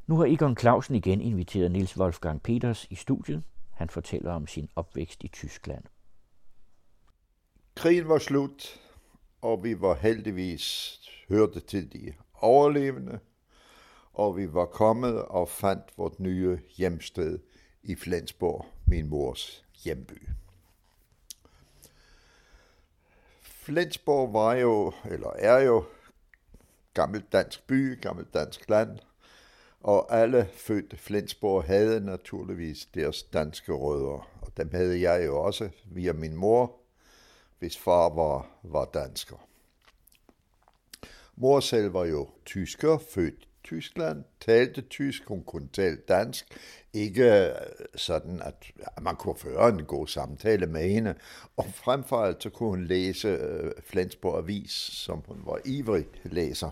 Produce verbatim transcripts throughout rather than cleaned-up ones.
Nu har Egon Clausen igen inviteret Niels Wolfgang Peters i studiet. Han fortæller om sin opvækst i Tyskland. Krigen var slut, og vi var heldigvis hørte til de overlevende, og vi var kommet og fandt vort nye hjemsted i Flensborg, min mors hjemby. Flensborg var jo, eller er jo, gammelt dansk by, gammelt dansk land, og alle fødte Flensborg havde naturligvis deres danske rødder, og dem havde jeg jo også via min mor, hvis far var, var dansker. Mor selv var jo tysker, født i Tyskland, talte tysk, hun kunne tale dansk. Ikke sådan, at man kunne føre en god samtale med hende. Og frem for alt, så kunne hun læse Flensborg Avis, som hun var ivrig læser.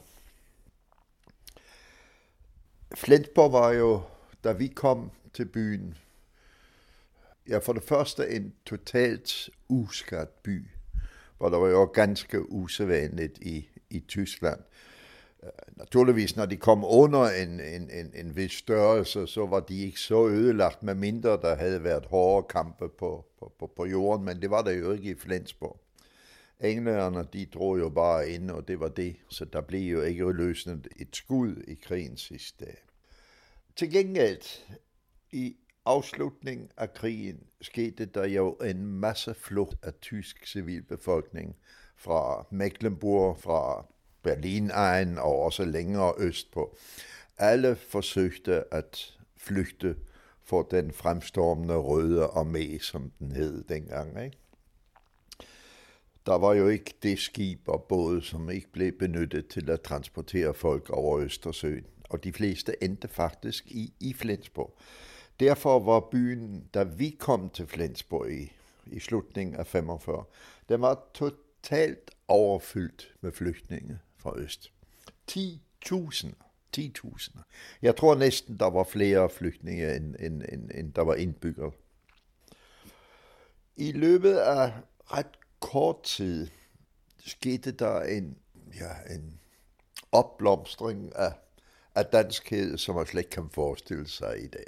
Flensborg var jo, da vi kom til byen, ja, for det første en totalt uskadt by, hvor der var jo ganske usædvanligt i, i Tyskland. Naturligvis, når de kom under en, en, en, en vis størrelse, så var de ikke så ødelagt, med mindre der havde været hårde kampe på, på, på, på jorden, men det var der jo ikke i Flensborg. Englænderne, de drog jo bare ind, og det var det, så der blev jo ikke løsnet et skud i krigens sidste dag. Til gengæld, i afslutningen af krigen, skete der jo en masse flugt af tysk civilbefolkning fra Mecklenburg, fra Berlin-egnen og også længere østpå. Alle forsøgte at flygte for den fremstormende røde armé, som den hed dengang, ikke? Der var jo ikke det skib og båd, som ikke blev benyttet til at transportere folk over Østersøen, og de fleste endte faktisk i, i Flensborg. Derfor var byen, da vi kom til Flensborg i, i slutningen af femogfyrre, den var totalt overfyldt med flygtninge fra øst. ti tusind. ti tusind. Jeg tror næsten, der var flere flygtninge, end, end, end, end der var indbyggere. I løbet af ret kort tid skete der en, ja, en opblomstring af, af danskhed, som man slet ikke kan forestille sig i dag.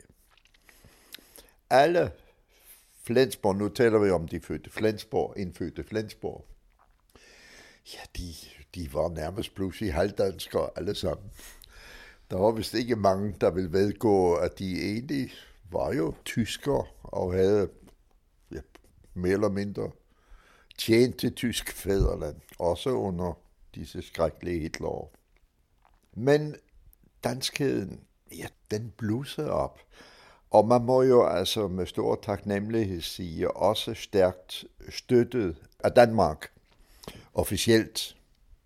Alle Flensborg, nu taler vi om de fødte Flensborg, indfødte Flensborg, ja, de, de var nærmest pludselig halvdanskere alle sammen. Der var vist ikke mange, der ville vedgå, at de egentlig var jo tyskere og havde, ja, mere eller mindre tjent til tysk fædreland, også under disse skrækkelige Hitlerår. Men danskheden, ja, den blussede op. Og man må jo altså med stor taknemmelighed sige, også stærkt støttet af Danmark, officielt.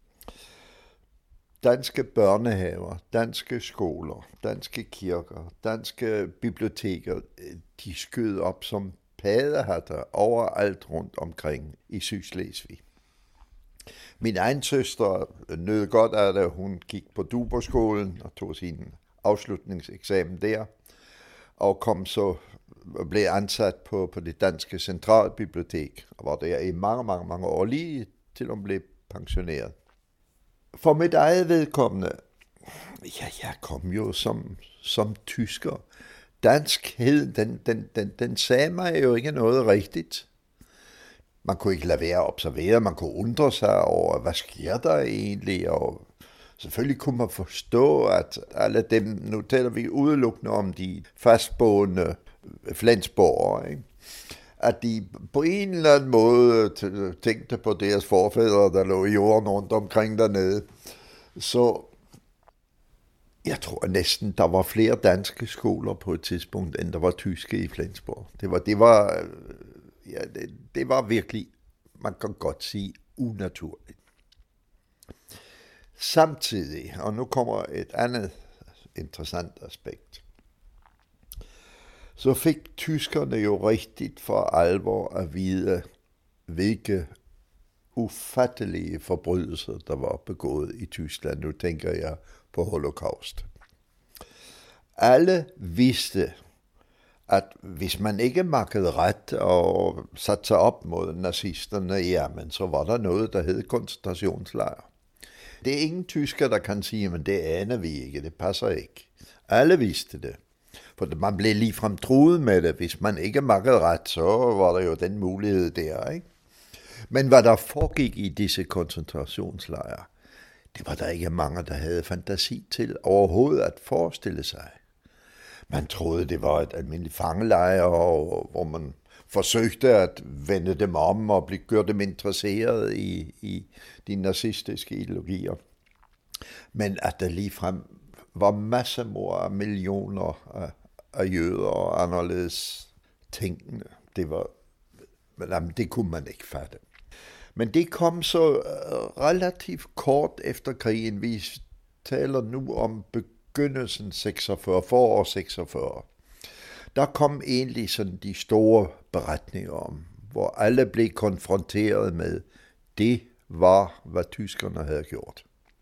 Danske børnehaver, danske skoler, danske kirker, danske biblioteker, de skød op som paddehatter overalt rundt omkring i Sydslesvig. Min egen søster nød godt af det, hun gik på Duberskolen og tog sin afslutningseksamen der, og kom så blev ansat på, på det danske centralbibliotek, og var der i mange, mange, mange år, lige til hun blev pensioneret. For mit eget vedkommende, ja, jeg kom jo som, som tysker. Danskhed, den, den, den, den sagde mig jo ikke noget rigtigt. Man kunne ikke lade være at observere, man kunne undre sig over, hvad sker der egentlig, og selvfølgelig kunne man forstå, at alle dem, nu taler vi udelukkende om de fastboende flensborgere, ikke? At de på en eller anden måde tænkte på deres forfædre, der lå i jorden rundt omkring dernede. Så jeg tror næsten, der var flere danske skoler på et tidspunkt, end der var tyske i Flensborg. Det var, det var, ja, det, det var virkelig, man kan godt sige, unaturligt. Samtidig, og nu kommer et andet interessant aspekt, så fik tyskerne jo rigtigt for alvor at vide, hvilke ufattelige forbrydelser, der var begået i Tyskland. Nu tænker jeg på Holocaust. Alle vidste, at hvis man ikke makkede ret og satte sig op mod nazisterne, jamen så var der noget, der hed koncentrationslejr. Det er ingen tysker, der kan sige, men det aner vi ikke, det passer ikke. Alle vidste det. For man blev ligefrem truet med det. Hvis man ikke makkede ret, så var der jo den mulighed der, ikke? Men hvad der foregik i disse koncentrationslejre, det var der ikke mange, der havde fantasi til overhovedet at forestille sig. Man troede, det var et almindeligt fangelejre, hvor man forsøgte at vende dem om og gøre dem interesseret i, i de nazistiske ideologier. Men at der ligefrem var massemord af millioner af, af jøder og anderledes tænkende, det var, jamen, det kunne man ikke fatte. Men det kom så relativt kort efter krigen. Vi taler nu om begyndelsen seksogfyrre, forår seksogfyrre. Der kom egentlig sådan de store beretninger om, hvor alle blev konfronteret med, det var, hvad tyskerne havde gjort.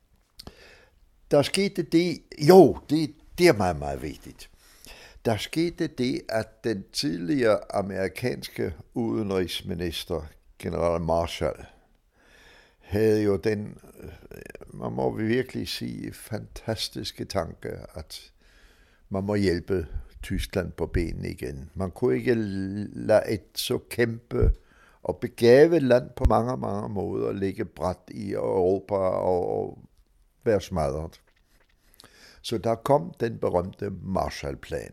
Der skete det, jo, det, det er meget, meget vigtigt. Der skete det, at den tidligere amerikanske udenrigsminister, general Marshall, havde jo den, man må virkelig sige, fantastiske tanke, at man må hjælpe Tyskland på benene igen. Man kunne ikke lade et så kæmpe og begavet land på mange, mange måder ligge bræt i Europa og være smadret. Så der kom den berømte Marshallplan.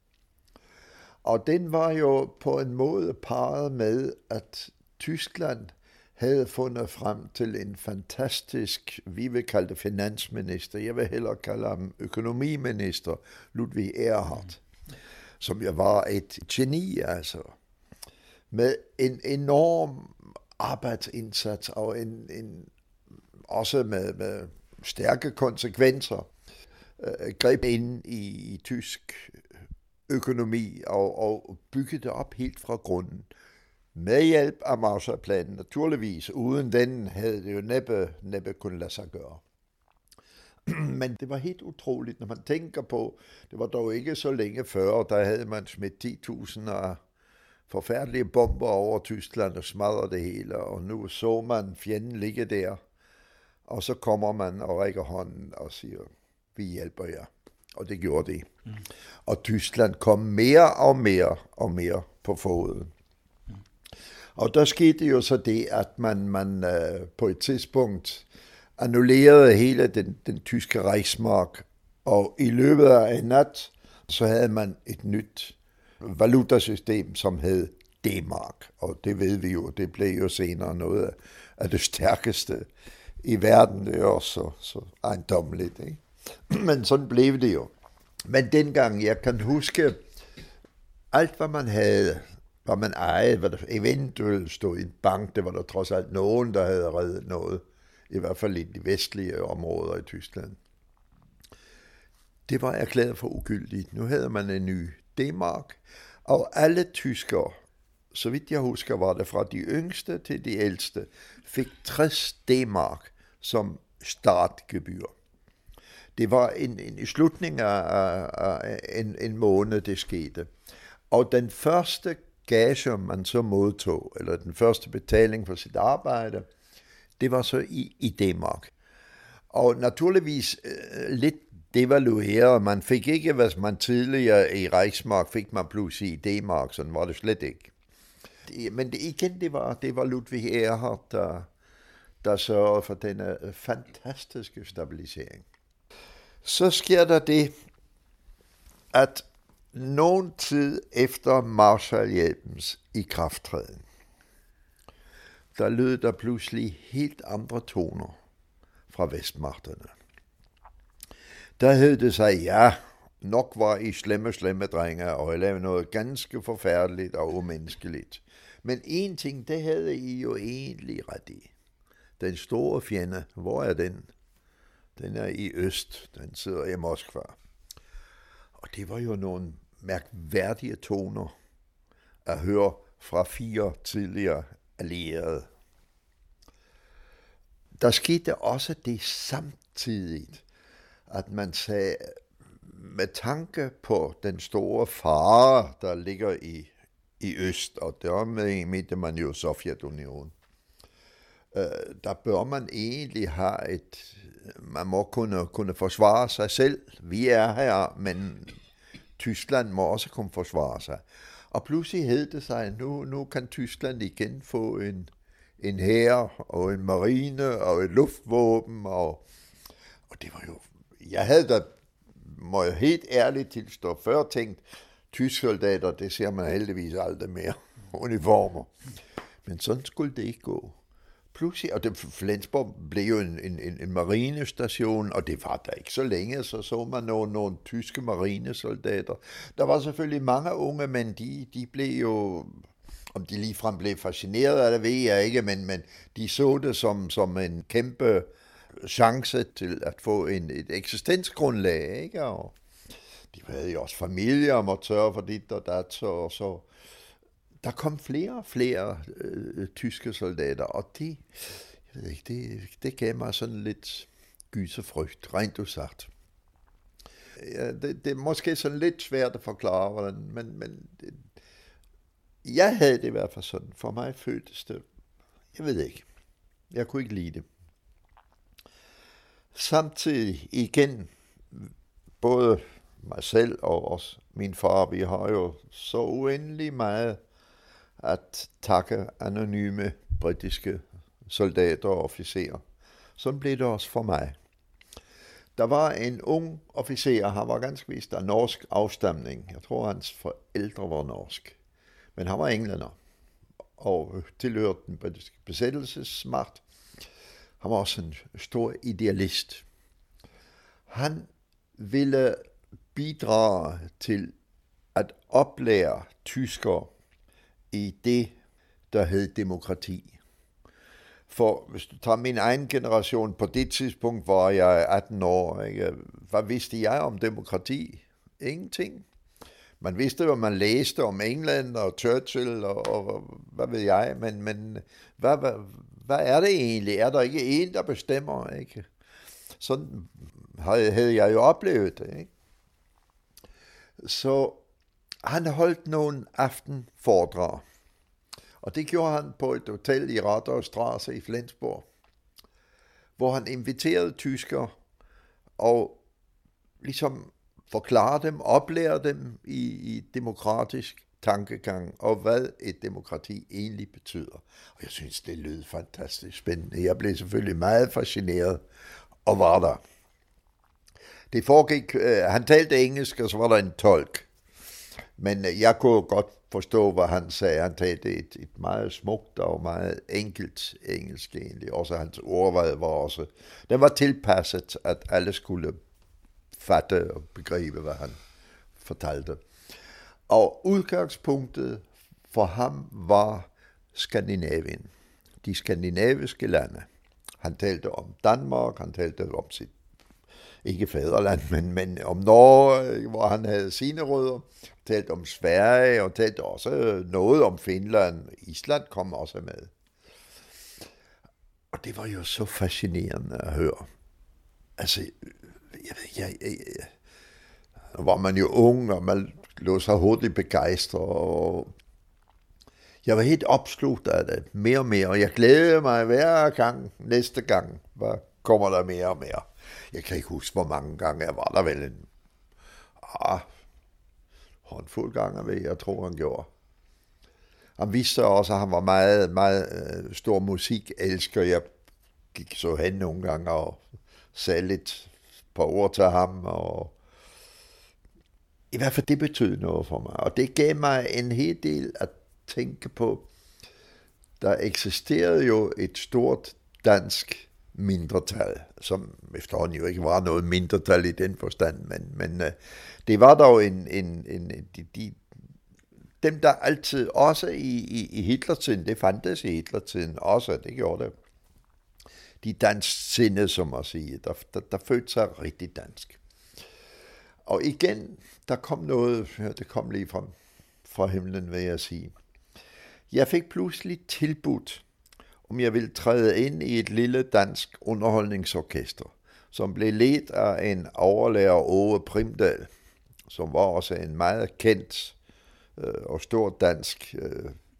Og den var jo på en måde parret med, at Tyskland havde fundet frem til en fantastisk, vi vil kalde det finansminister, jeg vil hellere kalde ham økonomiminister, Ludwig Erhard, som jo var et geni, altså, med en enorm arbejdsindsats og en, en, også med, med stærke konsekvenser, øh, greb ind i, i tysk økonomi og, og byggede det op helt fra grunden. Med hjælp af Marshallplanen, naturligvis. Uden den havde det jo næppe, næppe kunnet lade sig gøre. Men det var helt utroligt, når man tænker på, det var dog ikke så længe før, der havde man smidt ti tusind af forfærdelige bomber over Tyskland og smadret det hele, og nu så man fjenden ligge der, og så kommer man og rækker hånden og siger, vi hjælper jer. Og det gjorde det. Mm. Og Tyskland kom mere og mere og mere på foden. Mm. Og der skete jo så det, at man, man uh, på et tidspunkt annullerede hele den, den tyske Reichsmark, og i løbet af en nat, så havde man et nyt valutasystem, som hed D-mark. Og det ved vi jo, det blev jo senere noget af det stærkeste i verden. Det er også så, så ejendommeligt, ikke? Men sådan blev det jo. Men dengang, jeg kan huske, alt hvad man havde, hvad man ejede, hvad der eventuelt stod i en bank, det var der trods alt nogen, der havde reddet noget, i hvert fald i de vestlige områder i Tyskland. Det var erklæret for ugyldigt. Nu havde man en ny D-mark, og alle tyskere, så vidt jeg husker, var det fra de yngste til de ældste, fik tres D-mark som startgebyr. Det var en, en i slutningen af, af en, en måned, det skete. Og den første gage, man så modtog, eller den første betaling for sit arbejde, det var så i, i D-mark. Og naturligvis øh, lidt devalueret. Man fik ikke, hvad man tidligere i Reichsmark fik man pludselig i D-mark, sådan var det slet ikke. Det, men det, igen, det var, det var Ludwig Erhard, der, der sørgede for denne fantastiske stabilisering. Så sker der det, at nogen tid efter Marshallhjælpens ikrafttræden, der lød der pludselig helt andre toner fra vestmagterne. Der hed det sig, ja, nok var I slemme, slemme drenge, og I lavede noget ganske forfærdeligt og umenneskeligt. Men en ting, det havde I jo egentlig ret i. Den store fjende, hvor er den? Den er i øst, den sidder i Moskva. Og det var jo nogle mærkværdige toner at høre fra fire tidligere allierede. Der skete også det samtidigt, at man sagde, med tanke på den store fare, der ligger i, i øst, og dermed mente man jo Sovjetunionen, øh, der bør man egentlig have et, man må kunne, kunne forsvare sig selv. Vi er her, men Tyskland må også kunne forsvare sig. Og pludselig hed det sig, nu, nu kan Tyskland igen få en, en hær og en marine og et luftvåben. Og, og det var jo, jeg havde da, må jeg helt ærligt tilstå, før tænkt, tyske soldater, det ser man heldigvis aldrig mere, uniformer. Men sådan skulle det ikke gå. Pludselig, og det, Flensborg blev jo en, en, en marinestation, og det var der ikke så længe, så så man nogle, nogle tyske marinesoldater. Der var selvfølgelig mange unge, men de, de blev jo, om de ligefrem blev fascineret af det, ved jeg ikke, men, men de så det som, som en kæmpe chance til at få en, et eksistensgrundlag, ikke? Og de havde jo også familier og måtte sørge for dit og dat, så, så der kom flere og flere øh, tyske soldater, og det, jeg ved ikke, det, det gav mig sådan lidt gyserfrygt, rent usagt. Ja, det, det er måske sådan lidt svært at forklare, hvordan, men, men det, jeg havde det i hvert fald sådan. For mig føltes det, jeg ved ikke, jeg kunne ikke lide det. Samtidig igen, både mig selv og også min far, vi har jo så uendelig meget at takke anonyme britiske soldater og officerer. Sådan blev det også for mig. Der var en ung officer, han var ganske vist af norsk afstamning. Jeg tror, hans forældre var norsk. Men han var englænder og tilhørte den britiske besættelsesmagt. Han var også en stor idealist. Han ville bidrage til at oplære tyskere i det, der hed demokrati. For hvis du tager min egen generation, på det tidspunkt var jeg atten år, ikke? Hvad vidste jeg om demokrati? Ingenting. Man vidste, hvad man læste om England og Churchill og, og hvad ved jeg, men, men hvad, hvad, hvad er det egentlig? Er der ikke en, der bestemmer? Ikke? Sådan havde jeg jo oplevet det. Ikke? Så han holdt nogle aftenforedrag, og det gjorde han på et hotel i Rathausstraße i Flensborg, hvor han inviterede tyskere og ligesom forklare dem, oplære dem i, i demokratisk tankegang, og hvad et demokrati egentlig betyder. Og jeg synes, det lød fantastisk spændende. Jeg blev selvfølgelig meget fascineret og var der. Det foregik, øh, han talte engelsk, og så var der en tolk. Men øh, jeg kunne godt forstå, hvad han sagde. Han talte et, et meget smukt og meget enkelt engelsk egentlig. Også hans ordvalg var også, den var tilpasset, at alle skulle fatte og begribe, hvad han fortalte. Og udgangspunktet for ham var Skandinavien, de skandinaviske lande. Han talte om Danmark, han talte om sit, ikke faderland, men, men om Norge, hvor han havde sine rødder, talte om Sverige, og talte også noget om Finland. Island kom også med. Og det var jo så fascinerende at høre. Altså, jeg ved, jeg, jeg, jeg, var man jo ung, og man lå så hurtigt begejstret, og jeg var helt opslugt af det, mere og mere, og jeg glædede mig hver gang, næste gang, hvad kommer der mere og mere. Jeg kan ikke huske, hvor mange gange jeg var der vel en ah, håndfuld gange, ved jeg tror, han gjorde. Han vidste også, at han var meget, meget uh, stor musikelsker. Jeg gik så hen nogle gange og sagde lidt par ord til ham, og i hvert fald det betød noget for mig, og det gav mig en hel del at tænke på. Der eksisterede jo et stort dansk mindretal, som efterhånden jo ikke var noget mindretal i den forstand, men, men uh, det var dog en, en, en de, de, dem, der altid, også i, i, i Hitlertiden, det fandtes i Hitlertiden også, det gjorde det, de dansksindede, som man siger, der, der, der følte sig rigtig dansk. Og igen, der kom noget, det kom lige fra, fra himlen, vil jeg sige. Jeg fik pludselig tilbudt, om jeg ville træde ind i et lille dansk underholdningsorkester, som blev ledt af en overlærer Åge Primdal, som var også en meget kendt øh, og stor dansk øh,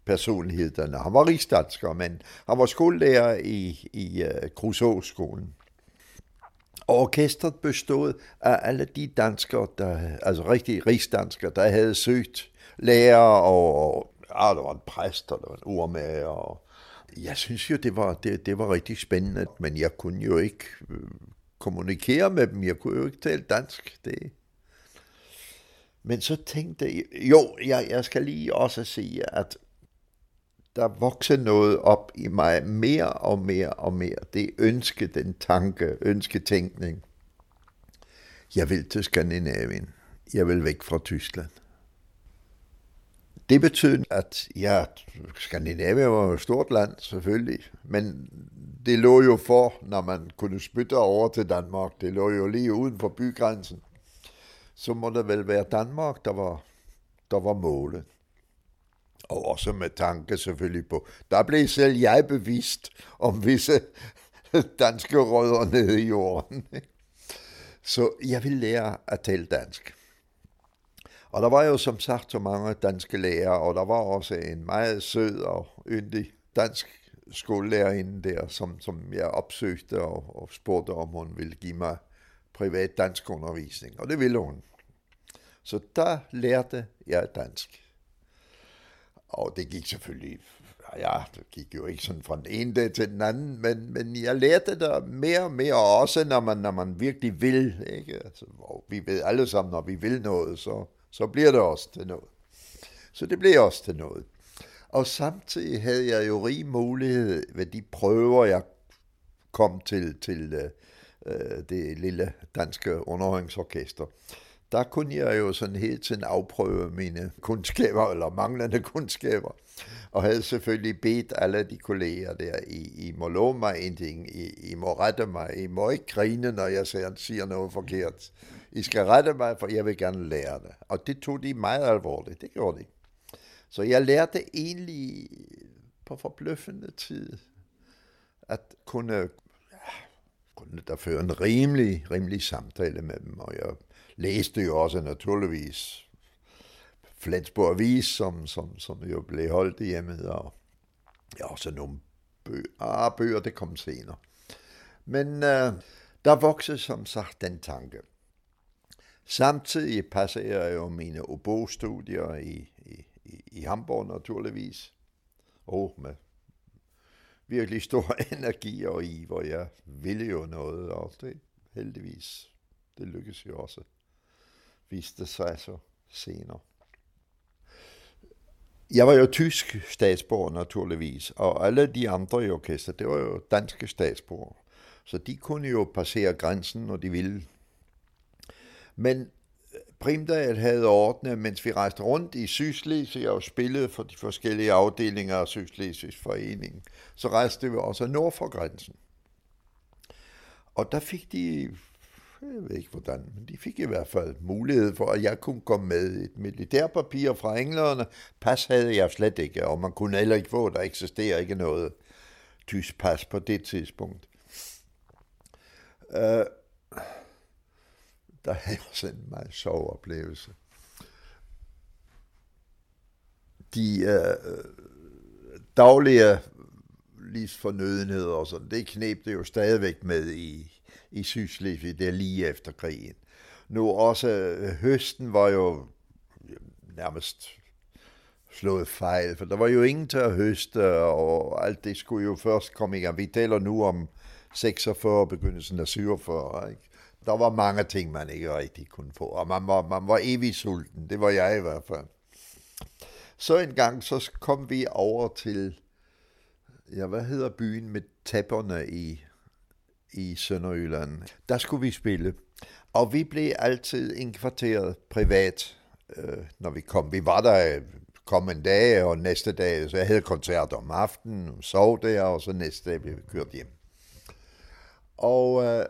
personlighederne. Han var rigsdansker, men han var skolelærer i, i uh, Kruså-skolen. Og orkestret bestod af alle de danskere, der, altså rigtig rigsdanskere, der havde søgt lærer, og, og ja, der var en præst, og der var en urmager. Og jeg synes jo, det var, det, det var rigtig spændende, men jeg kunne jo ikke øh, kommunikere med dem. Jeg kunne jo ikke tale dansk. Det. Men så tænkte jeg, jo, jeg, jeg skal lige også sige, at der voksede noget op i mig mere og mere og mere. Det ønske, den tanke, ønsketænkning. Jeg vil til Skandinavien. Jeg vil væk fra Tyskland. Det betød, at ja, Skandinavien var jo et stort land, selvfølgelig. Men det lå jo for, når man kunne spytte over til Danmark. Det lå jo lige uden for bygrænsen. Så må det vel være Danmark, der var, der var målet. Og også med tanke selvfølgelig på, der blev selv jeg bevidst om visse danske rødder nede i jorden. Så jeg ville lære at tale dansk. Og der var jo som sagt så mange danske lærere, og der var også en meget sød og yndig dansk skolelærerinde der, som, som jeg opsøgte og, og spurgte, om hun ville give mig privat dansk undervisning. Og det ville hun. Så der lærte jeg dansk. Og det gik selvfølgelig, ja, det gik jo ikke sådan fra den ene dag til den anden, men, men jeg lærte det mere og mere, og også når man, når man virkelig vil, ikke? Altså, vi ved alle sammen, når vi vil noget, så, så bliver det også til noget. Så det blev også til noget. Og samtidig havde jeg jo rig mulighed ved de prøver, jeg kom til, til øh, det lille danske underholdningsorkester. Der kunne jeg jo sådan hele tiden afprøve mine kundskaber, eller manglende kundskaber, og havde selvfølgelig bedt alle de kolleger der, I, I må love mig en ting, I, I må rette mig, I må ikke grine, når jeg siger noget forkert. I skal rette mig, for jeg vil gerne lære det. Og det tog de meget alvorligt, det gjorde de. Så jeg lærte egentlig på forbløffende tid, at kunne, ja, kunne der føre en rimelig, rimelig samtale med dem, og jeg læste jo også naturligvis Flensborg Avis, som, som, som jo blev holdt hjemme, og ja, også nogle bøger. Ah, bøger, det kom senere. Men øh, der voksede som sagt den tanke. Samtidig passer jeg jo mine oboe-studier i, i, i, i Hamburg naturligvis, og med virkelig stor energi og i, hvor jeg ville jo noget, og det heldigvis, det lykkedes jo også. Viste sig så senere. Jeg var jo tysk statsborger naturligvis, og alle de andre i orkester, det var jo danske statsborger. Så de kunne jo passere grænsen, når de ville. Men Primdal havde ordnet, mens vi rejste rundt i Sydslesvig og spillede for de forskellige afdelinger af Sydslesvigs forening, så rejste vi også nord for grænsen. Og der fik de, jeg ved ikke hvordan, men de fik i hvert fald mulighed for, at jeg kunne komme med et militærpapir fra englerne. Pas havde jeg slet ikke, og man kunne heller ikke få, der eksisterer ikke noget tysk pas på det tidspunkt. Uh, der havde også en meget sjov oplevelse. De uh, daglige livsfornødenheder og sådan, det kneb det jo stadigvæk med i, i Sydslesvig, der lige efter krigen. Nu også høsten var jo nærmest slået fejl, for der var jo ingen til at høste, og alt det skulle jo først komme i gang. Vi taler nu om seksogfyrre, begyndelsen af syvogfyrre, ikke? Der var mange ting, man ikke rigtig kunne få, og man var, man var evig sulten, det var jeg i hvert fald. Så en gang, så kom vi over til, ja, hvad hedder byen med tæpperne i, i Sønderjylland. Der skulle vi spille, og vi blev altid indkvarteret privat, øh, når vi kom. Vi var der, kom en dag, og næste dag, så jeg havde koncert om aftenen, sov der, og så næste dag blev vi kørt hjem. Og øh,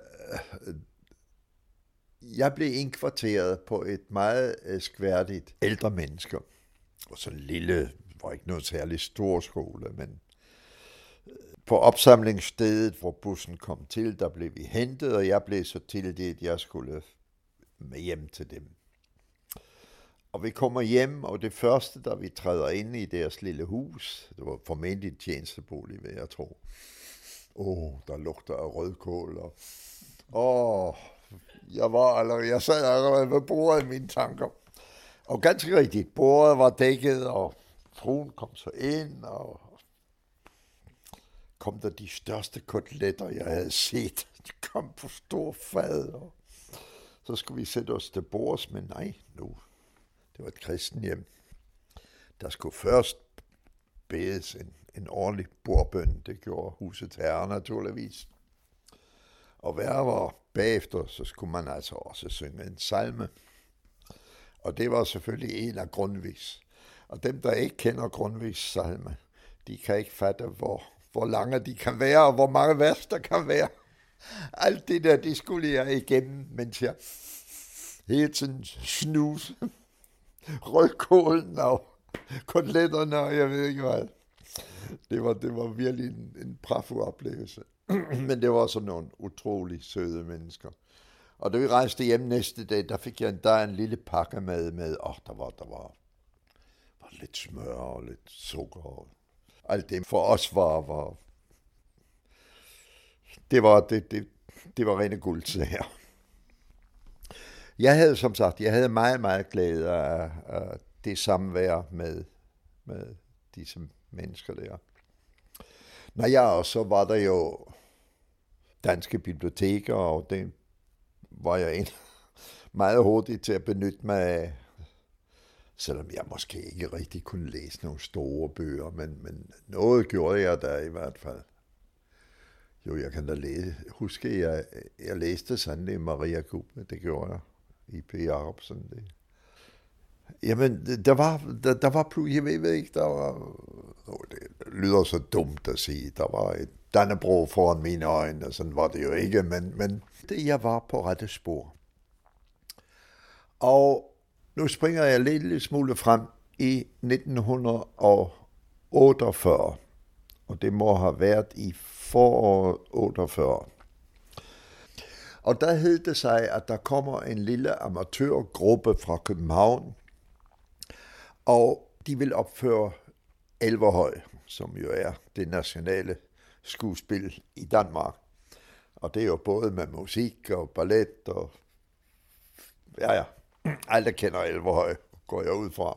jeg blev indkvarteret på et meget skværdigt ældre menneske, og så en lille, var ikke noget særligt stor skole, men på opsamlingsstedet, hvor bussen kom til, der blev vi hentet, og jeg blev så tildelt, at jeg skulle med hjem til dem. Og vi kommer hjem, og det første, da vi træder ind i deres lille hus, det var formentlig en tjenestebolig, vil jeg tro. Åh, oh, der lugter af rødkål, og åh, oh, jeg var allerede, jeg sad allerede ved bordet i mine tanker. Og ganske rigtigt, bordet var dækket, og fruen kom så ind, og kom der de største koteletter, jeg havde set. De kom på stor fad, og så skulle vi sætte os til bords, men nej, nu. Det var et kristen hjem. Der skulle først bedes en, en ordentlig bordbøn. Det gjorde huset herre naturligvis. Og værre var bagefter, så skulle man altså også synge en salme. Og det var selvfølgelig en af Grundtvigs. Og dem, der ikke kender Grundtvigs salme, de kan ikke fatte, hvor, hvor lange de kan være, og hvor mange vers der kan være. Alt det der, det skulle jeg igennem, mens jeg hele tiden snuse rødkålen og koteletterne, og jeg ved ikke hvad. Det var, det var virkelig en, en pragtfuld oplevelse. Men det var sådan nogle utrolig søde mennesker. Og da vi rejste hjem næste dag, der fik jeg endda en lille pakke med, med åh, oh, der var, der var, var lidt smør og lidt sukker. Og alt det for os var, var det var, det, det, det var rene guldsager. Jeg havde som sagt, jeg havde meget, meget glæde af, af det samvær med, med disse mennesker der. Når jeg også, så var der jo danske biblioteker, og det var jeg en meget hurtig til at benytte mig af, selvom jeg måske ikke rigtig kunne læse nogle store bøger, men, men noget gjorde jeg da i hvert fald. Jo, jeg kan da læse. Huske, jeg, jeg læste sandelig Maria Gubbe, det gjorde jeg. I P. Jacobsen. Det. Jamen, der var, der, der var pludselig, jeg ved ikke, der var, det lyder så dumt at sige, der var et Dannebrog foran mine øjne, og sådan var det jo ikke, men, men det, jeg var på rette spor. Og nu springer jeg lidt, lidt smule frem i nitten otteogfyrre, og det må have været i foråret otteogfyrre. Og der hed det sig, at der kommer en lille amatørgruppe fra København, og de vil opføre Elverhøj, som jo er det nationale skuespil i Danmark. Og det er jo både med musik og ballet og ja, ja, alle kender Elverhøj, går jeg ud fra.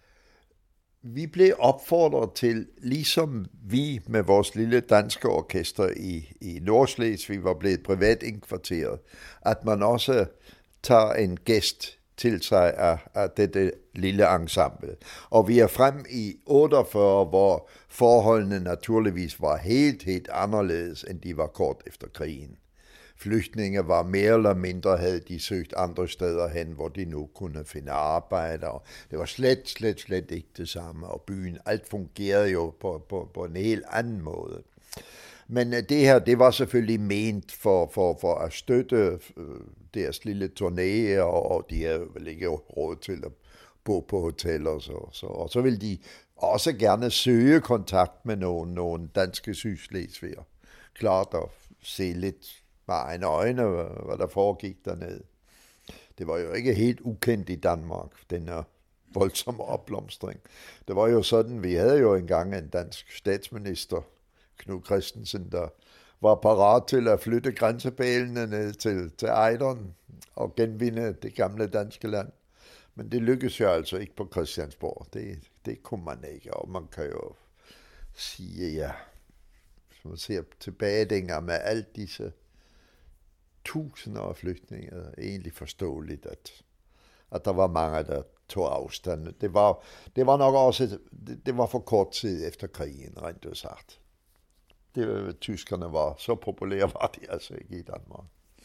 Vi blev opfordret til, ligesom vi med vores lille danske orkester i, i Nordslesvig var blevet privat indkvarteret, at man også tager en gæst til sig af, af dette lille ensemble. Og vi er frem i otteogfyrre, hvor forholdene naturligvis var helt, helt anderledes, end de var kort efter krigen. Flygtninge var mere eller mindre, havde de søgt andre steder hen, hvor de nu kunne finde arbejde, og det var slet, slet, slet ikke det samme, og byen, alt fungerede jo på, på, på en helt anden måde. Men det her, det var selvfølgelig ment for, for, for at støtte deres lille turné, og, og de havde vel ikke råd til at bo på hoteller, så, så, og så ville de også gerne søge kontakt med nogle, nogle danske sydslesviger. Klart at se lidt med egne øjne, hvad der foregik dernede. Det var jo ikke helt ukendt i Danmark, den her voldsomme opblomstring. Det var jo sådan, vi havde jo engang en dansk statsminister, Knud Christensen, der var parat til at flytte grænsebælene ned til, til Ejderen og genvinde det gamle danske land. Men det lykkedes jo altså ikke på Christiansborg. Det, det kunne man ikke, og man kan jo sige, ja, hvis man ser tilbage dengang med alt disse tusinder af flygtninge, er egentlig forståeligt, at, at der var mange, der tog afstand. Det var, det var nok også, det, det var for kort tid efter krigen, rent ud sagt. Det, tyskerne var så populære, var de altså ikke i Danmark.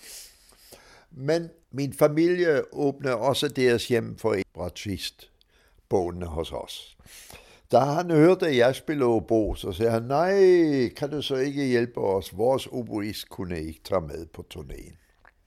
Men min familie åbnede også deres hjem for en bratschist boende hos os. Da han hørte, at jeg spillede obo, så sagde han, nej, kan du så ikke hjælpe os? Vores oboist kunne ikke tage med på turnéen.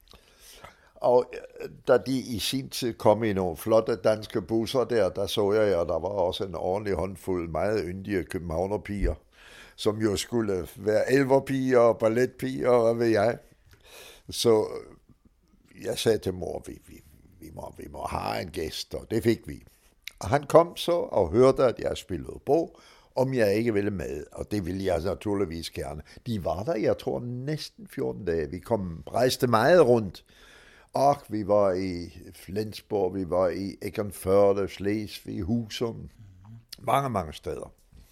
Og da de i sin tid kom i nogle flotte danske busser der, der så jeg, at der var også en ordentlig håndfuld meget yndige københavnerpiger, som jo skulle være elverpiger og balletpiger, og hvad ved jeg. Så jeg sagde til mor, vi, vi, vi må, vi må have en gæst, og det fik vi. Og han kom så og hørte, at jeg spillede Bo, om jeg ikke ville med, og det ville jeg naturligvis gerne. De var der, jeg tror, næsten fjorten dage. Vi kom, rejste meget rundt. Og vi var i Flensborg, vi var i Egernførde, Slesvig, Husum, mange, mange steder.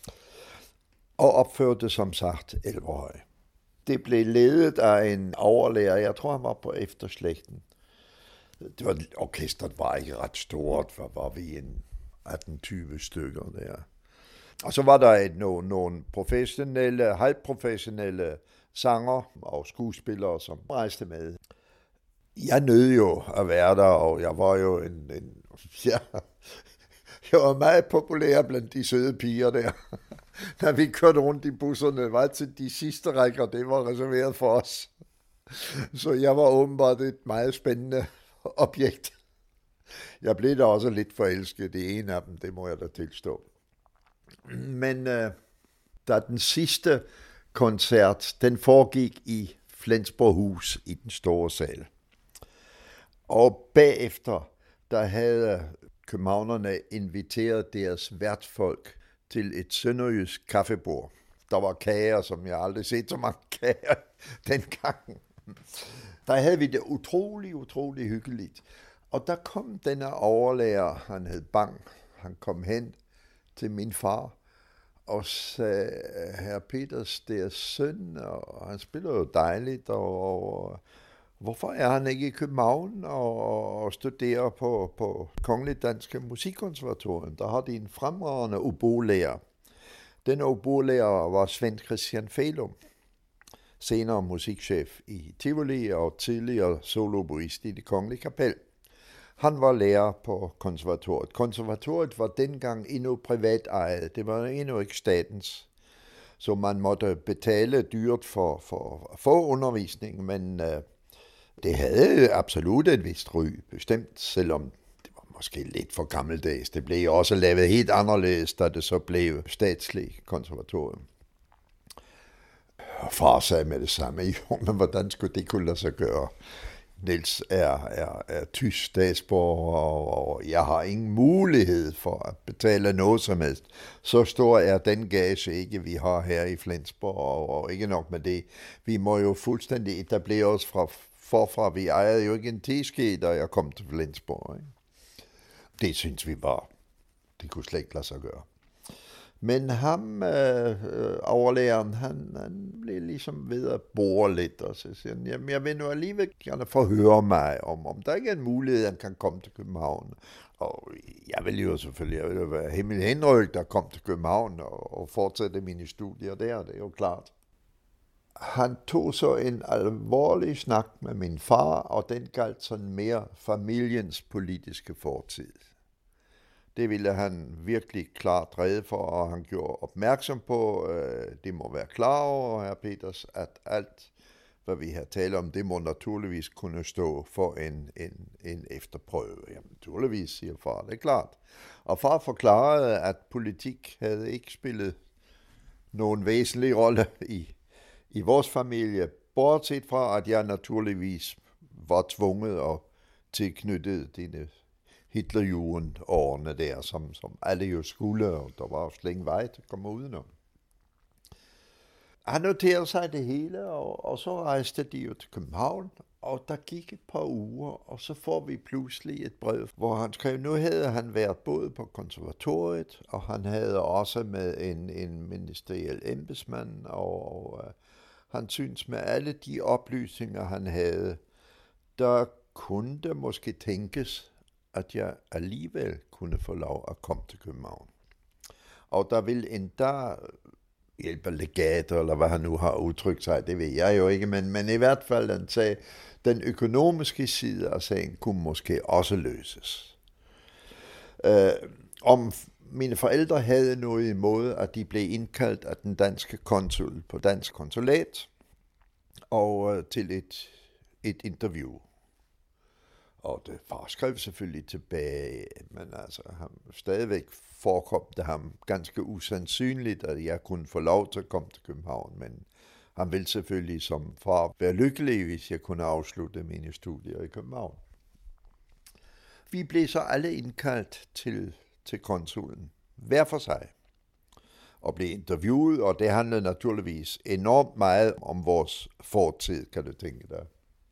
Og opførte som sagt Elverhøj. Det blev ledet af en overlærer, jeg tror han var på Efterslægten. Det var, orkestret var ikke ret stort, for var vi en atten tyve stykker der. Og så var der et, nogle, nogle professionelle, halvprofessionelle sanger og skuespillere, som rejste med. Jeg nød jo at være der, og jeg var jo en, en ja, jeg var meget populær blandt de søde piger der. Når vi kørte rundt i busserne, var til de sidste rækker, det var reserveret for os. Så jeg var åbenbart et meget spændende objekt. Jeg blev da også lidt forelsket, det ene af dem, det må jeg da tilstå. Men øh, da den sidste koncert, den foregik i Flensborghus i den store sal. Og bagefter, der havde københavnerne inviteret deres værtsfolk til et sønderjysk kaffebord. Der var kager, som jeg aldrig set så mange kager dengang. Der havde vi det utrolig, utrolig hyggeligt. Og der kom denne overlærer, han hed Bang, han kom hen til min far og sagde, herr Peters, det er søn, og han spiller jo dejligt, og, og hvorfor er han ikke i København og, og studerer på, på Kongelig Danske Musikkonservatorium? Der har de en fremragende obolærer. Den obolærer var Svend Christian Felum, senere musikchef i Tivoli og tidligere soloboist i Det Kongelige Kapel. Han var lærer på konservatoriet. Konservatoriet var dengang endnu privat ejet. Det var endnu ikke statens. Så man måtte betale dyrt for, for at få undervisning, men øh, det havde absolut et vist ry, bestemt, selvom det var måske lidt for gammeldags. Det blev også lavet helt anderledes, da det så blev statslig konservatorium. Og far sagde med det samme, jo, men hvordan skulle det kunne lade sig gøre? Niels er, er, er tysk statsborger, og jeg har ingen mulighed for at betale noget som helst. Så stor er den gage ikke, vi har her i Flensborg, og, og ikke nok med det. Vi må jo fuldstændig etablere os fra forfra. Vi ejede jo ikke en teske, da jeg kom til Flensborg. Ikke? Det synes vi var, det kunne slet ikke lade sig gøre. Men ham, øh, overlæreren, han, han blev ligesom ved at bore lidt, og så siger han, jamen jeg vil nu alligevel gerne forhøre mig, om, om der ikke er en mulighed, at han kan komme til København. Og jeg vil jo selvfølgelig jeg vil jo være himmel henrygt, der kom til København og, og fortsætte mine studier der, det er jo klart. Han tog så en alvorlig snak med min far, og den galt sådan mere familiens politiske fortid. Det ville han virkelig klart rede for, og han gjorde opmærksom på, øh, det må være klar over, herr Peters, at alt, hvad vi har talt om, det må naturligvis kunne stå for en, en, en efterprøve. Jamen, naturligvis, siger far, det er klart. Og far forklarede, at politik havde ikke spillet nogen væsentlig rolle i, i vores familie, bortset fra, at jeg naturligvis var tvunget og tilknyttet dine Hitlerjugend-årene der, som, som alle jo skulle, og der var jo slet ingen vej til at komme udenom. Han noterede sig det hele, og, og så rejste de jo til København, og der gik et par uger, og så får vi pludselig et brev, hvor han skrev, nu havde han været både på konservatoriet, og han havde også med en, en ministeriel embedsmand, og, og uh, han synes med alle de oplysninger, han havde, der kunne det måske tænkes, at jeg alligevel kunne få lov at komme til København. Og der vil endda hjælpe legater, eller hvad han nu har udtrykt sig, det ved jeg jo ikke, men, men i hvert fald han sagde, den økonomiske side af sagen kunne måske også løses. Øh, om mine forældre havde noget imod, at de blev indkaldt af den danske konsul på dansk konsulat, og øh, til et, et interview. Og det far skrev selvfølgelig tilbage, men altså han stadigvæk forekom det ham ganske usandsynligt, at jeg kunne få lov til at komme til København, men han ville selvfølgelig som far være lykkelig, hvis jeg kunne afslutte mine studier i København. Vi blev så alle indkaldt til, til konsulen, hver for sig, og blev interviewet, og det handlede naturligvis enormt meget om vores fortid, kan du tænke dig.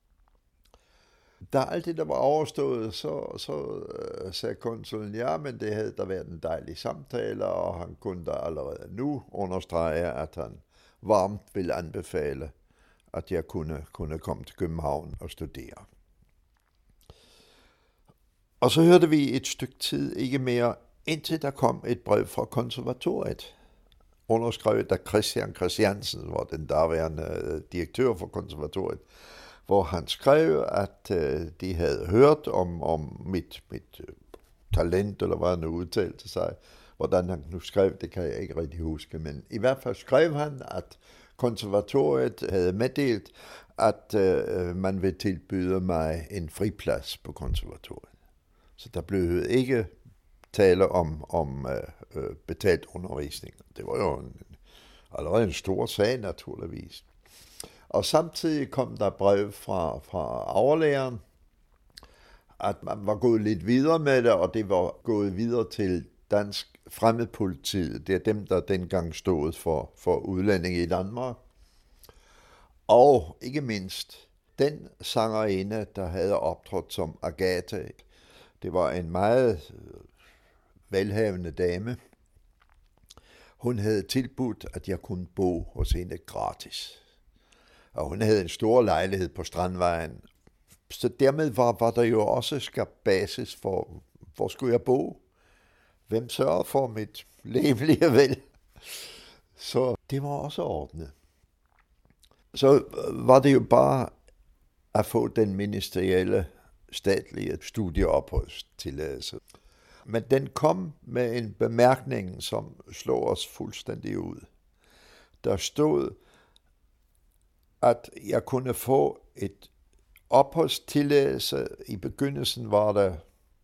Da alt det der var overstået, så, så uh, sagde konsulen, ja, men det havde der været en dejlig samtale, og han kunne da allerede nu understrege, at han varmt ville anbefale, at jeg kunne, kunne komme til København og studere. Og så hørte vi et stykke tid ikke mere, indtil der kom et brev fra konservatoriet, underskrevet af Christian Christiansen, var den daværende direktør for konservatoriet, hvor han skrev, at øh, de havde hørt om, om mit, mit øh, talent, eller hvad han nu udtalte sig. Hvordan han nu skrev, det kan jeg ikke rigtig huske, men i hvert fald skrev han, at konservatoriet havde meddelt, at øh, man ville tilbyde mig en friplads på konservatoriet. Så der blev ikke tale om, om øh, betalt undervisning. Det var jo en, allerede en stor sag, naturligvis. Og samtidig kom der brev fra, fra overlæreren, at man var gået lidt videre med det, og det var gået videre til Dansk Fremmedpolitiet. Det er dem, der dengang stod for, for udlændinge i Danmark. Og ikke mindst den sangerinde, der havde optrådt som Agathe. Det var en meget velhavende dame. Hun havde tilbudt, at jeg kunne bo hos hende gratis. Og hun havde en stor lejlighed på Strandvejen. Så dermed var, var der jo også skabt basis for, hvor skulle jeg bo? Hvem sørger for mit levelige vel? Så det var også ordnet. Så var det jo bare at få den ministerielle statlige studieopholdstilladelse. Men den kom med en bemærkning, som slog os fuldstændig ud. Der stod, at jeg kunne få et opholdstilladelse. I begyndelsen var det,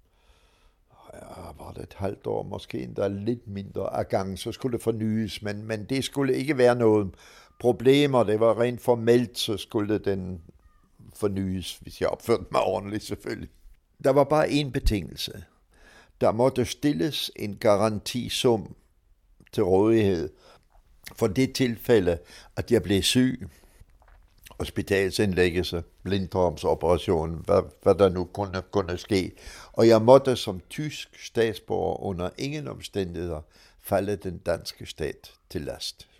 ja, var det et halvt år, måske endda lidt mindre af gangen, så skulle det fornyes, men, men det skulle ikke være noget problemer. Det var rent formelt, så skulle den fornyes, hvis jeg opførte mig ordentligt selvfølgelig. Der var bare en betingelse. Der måtte stilles en garantisum til rådighed for det tilfælde, at jeg blev syg, hospitalsindlæggelse, blindtarmsoperation, hvad, hvad der nu kunne, kunne ske. Og jeg måtte som tysk statsborger under ingen omstændigheder falde den danske stat til last.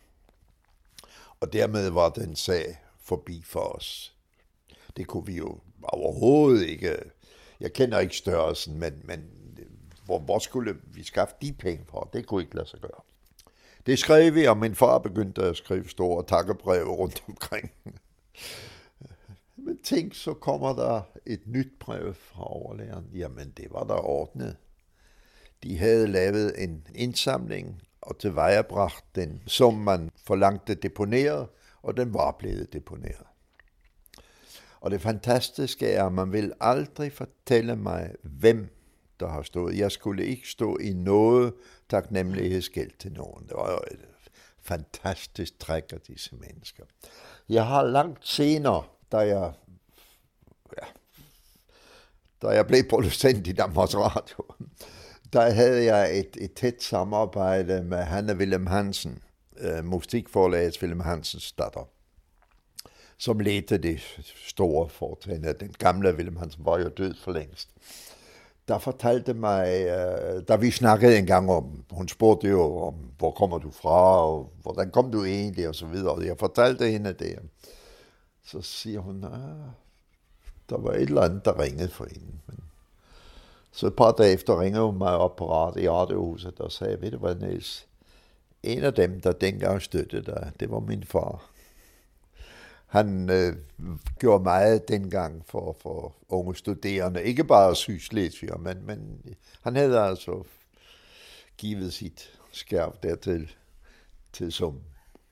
Og dermed var den sag forbi for os. Det kunne vi jo overhovedet ikke. Jeg kender ikke størrelsen, men, men hvor, hvor skulle vi skaffe de penge fra? Det kunne ikke lade sig gøre. Det skrev vi, og min far begyndte at skrive store takkebreve rundt omkring. Men tænk, så kommer der et nyt brev fra overlæreren. Jamen, det var der ordnet. De havde lavet en indsamling og tilvejebragt den, som man forlangte deponeret, og den var blevet deponeret. Og det fantastiske er, at man vil aldrig fortælle mig, hvem der har stået. Jeg skulle ikke stå i noget taknemmelighedsgæld til nogen. Det var jo et fantastisk træk af disse mennesker. Jeg har langt senere, da jeg, ja, da jeg blev producent i Danmarks Radio, der havde jeg et, et tæt samarbejde med Hanne Willem Hansen, øh, musikforlagets Willem Hansens datter, som ledte det store foretagende. Den gamle Willem Hansen var jo død for længst. Der fortalte mig, øh, da vi snakkede en gang om, hun spurgte jo om, hvor kommer du fra, og hvordan kom du egentlig, og så videre. Og jeg fortalte hende det. Så siger hun, ah, der var et eller andet, der ringede for hende. Men så et par dage efter ringede hun mig op på radio, i radiohuset og sagde, ved du hvad, Niels, en af dem, der dengang støttede dig, det var min far. Han øh, gjorde meget dengang for, for unge studerende, ikke bare sygeslesvigere, men, men han havde altså givet sit skærv dertil til sum.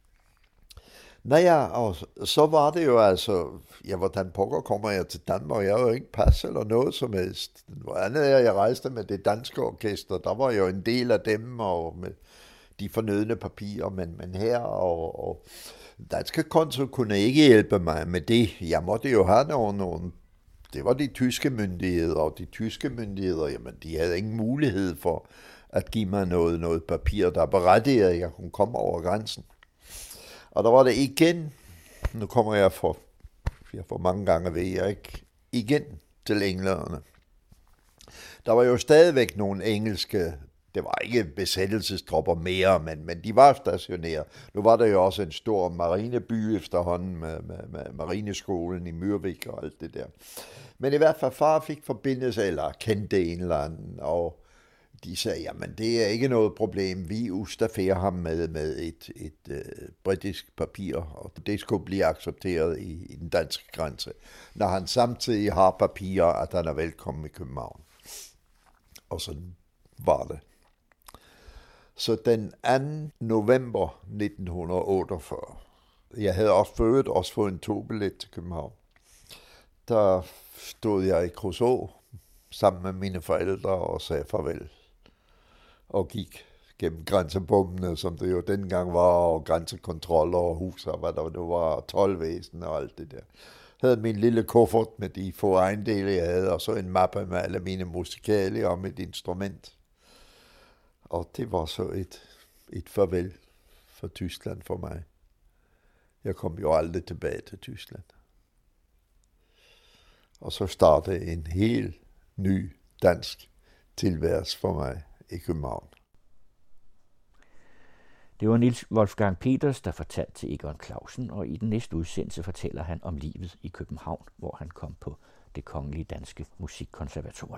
Naja, og så var det jo altså, ja, hvordan pokker kommer jeg til Danmark? Jeg har jo ikke pas eller noget som helst. Hvor andet er, jeg rejste med det danske orkester, der var jo en del af dem, og med de fornødne papirer, men, men her, og, og danske konsul kunne ikke hjælpe mig med det. Jeg måtte jo have nogle, nogle det var de tyske myndigheder, og de tyske myndigheder, jamen, de havde ingen mulighed for at give mig noget, noget papir, der berettigede, at jeg kunne komme over grænsen. Og der var det igen, nu kommer jeg for, jeg for mange gange ved jeg ikke, igen til englænderne. Der var jo stadigvæk nogle engelske, det var ikke besættelsestropper mere, men, men de var stationeret. Nu var der jo også en stor marineby efterhånden med, med, med marineskolen i Myrvik og alt det der. Men i hvert fald far fik forbindelse, eller kendte en eller anden, og de sagde, jamen det er ikke noget problem, vi udstafferer ham med, med et, et uh, britisk papir, og det skulle blive accepteret i, i den danske grænse, når han samtidig har papirer, at han er velkommen i København. Og sådan var det. Så den anden november nitten otteogfyrre, jeg havde også født, også fået en togbillet til København, der stod jeg i Kruså sammen med mine forældre og sagde farvel. Og gik gennem grænsebommene, som det jo dengang var, og grænsekontroller og huser, hvad der nu var, toldvæsen og alt det der. Jeg havde min lille kuffert med de få ejendele, jeg havde, og så en mappe med alle mine musikale og mit instrument. Og det var så et, et farvel for Tyskland for mig. Jeg kom jo aldrig tilbage til Tyskland. Og så startede en helt ny dansk tilværelse for mig i København. Det var Niels Wolfgang Peters, der fortalte til Egon Clausen, og i den næste udsendelse fortæller han om livet i København, hvor han kom på Det Kongelige Danske Musikkonservatorium.